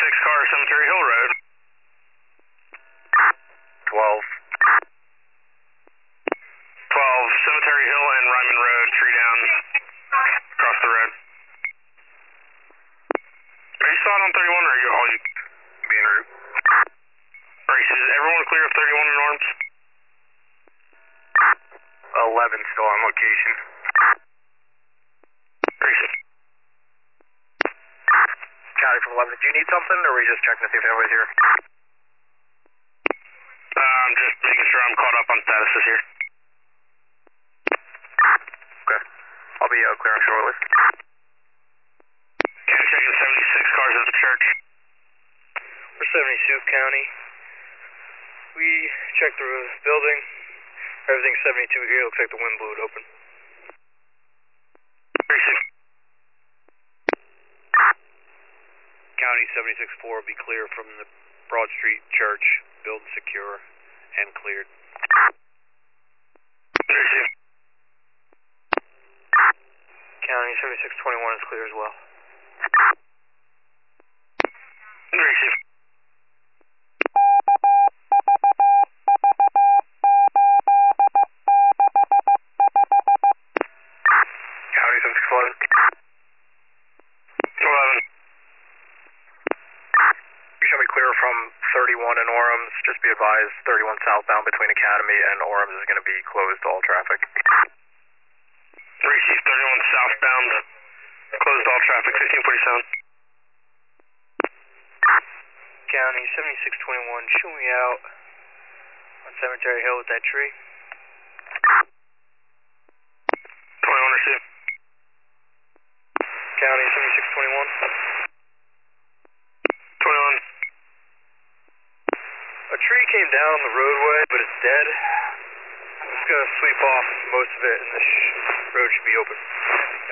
car, Cemetery Hill Road. 12. 12, Cemetery Hill and Ryman Road, tree down, across the road. Are you still out on 31 or are you all you Being route. races? Is everyone clear of 31 in arms? 11 still on location. Races. County from 11, do you need something or are we just checking to see if anybody's here? I'm just making sure I'm caught up on statuses here. Okay. I'll be clearing shortly. County checking 76 cars at the church. We're 72 County. We checked the building. Everything's 72 here. Looks like the wind blew it open. Races. County 76-4 will be clear from the Broad Street Church. Building secure and cleared. Races. County 76-21 is clear as well. Races. County 7611. 11. You should be clear from 31 in Orams. Just be advised, 31 southbound between Academy and Orams is going to be closed to all traffic. Races 31 southbound, closed all traffic, 1547. County 76-21, show me out on Cemetery Hill with that tree. 21 receive. County 76-21. 21. A tree came down on the roadway, but it's dead. I'm just going to sweep off most of it, and this road should be open.